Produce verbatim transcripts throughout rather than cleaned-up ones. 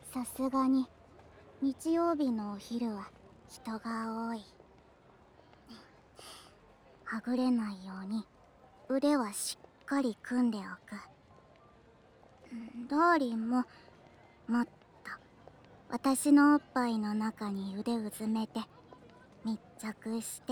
さすがに日曜日のお昼は人が多い。はぐれないように腕はしっかり組んでおく。ダーリンももっと私のおっぱいの中に腕うずめて密着して。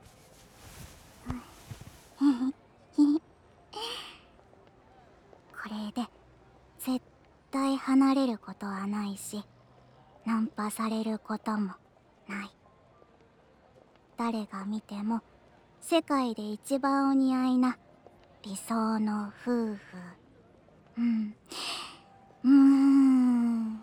これで絶対離れることはないし、ナンパされることもない。誰が見ても世界で一番お似合いな理想の夫婦。うんうーん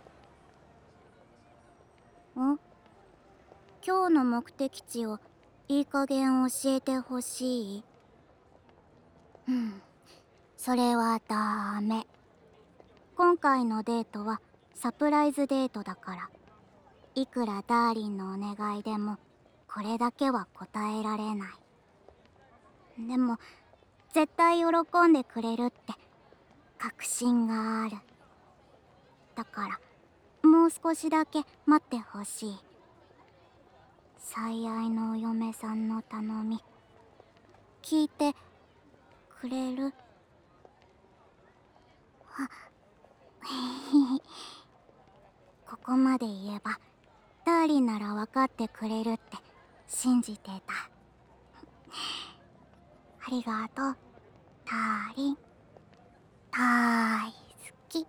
お今日の目的地をいい加減教えてほしい。うんそれはダメ。今回のデートはサプライズデートだから、いくらダーリンのお願いでもこれだけは答えられない。でも絶対喜んでくれるって確信がある。だからもう少しだけ待ってほしい。最愛のお嫁さんの頼み聞いてくれる？あここまで言えばダーリンなら分かってくれるって信じてた。ありがとうダーリン。大好き。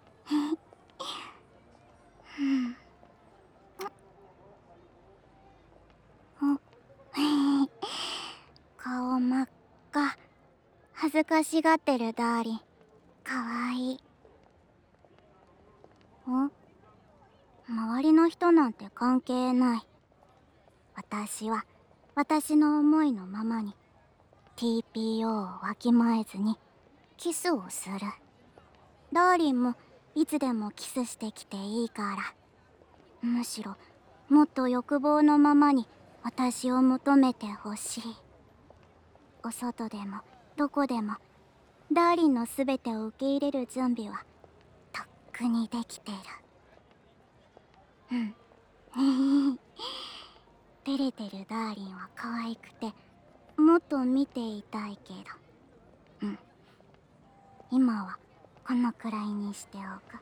うんお顔真っ赤。恥ずかしがってるダーリンかわいい。お周りの人なんて関係ない。私は私の思いのままに ティーピーオー をわきまえずにキスをする。ダーリンもいつでもキスしてきていいから、むしろもっと欲望のままに私を求めてほしい。お外でもどこでもダーリンの全てを受け入れる準備はとっくにできてる。うん照れてるダーリンは可愛くてもっと見ていたいけど、うん今はこのくらいにしておく。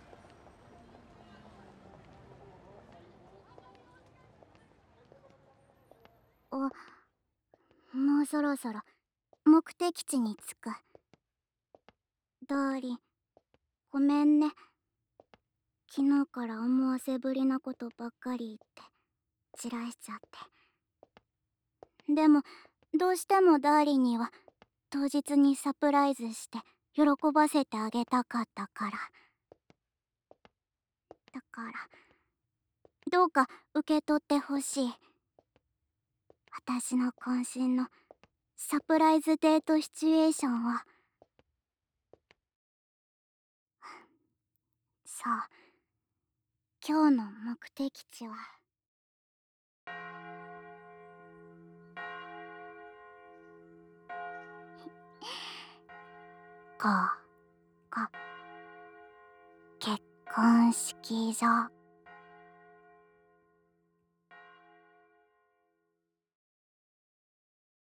おもうそろそろ目的地に着く。ダーリンごめんね。昨日から思わせぶりなことばっかり言って散らしちゃって。でもどうしてもダーリンには当日にサプライズして喜ばせてあげたかったから。だからどうか受け取ってほしい。私の渾身のサプライズデートシチュエーションを。そう、今日の目的地はここ結婚式場。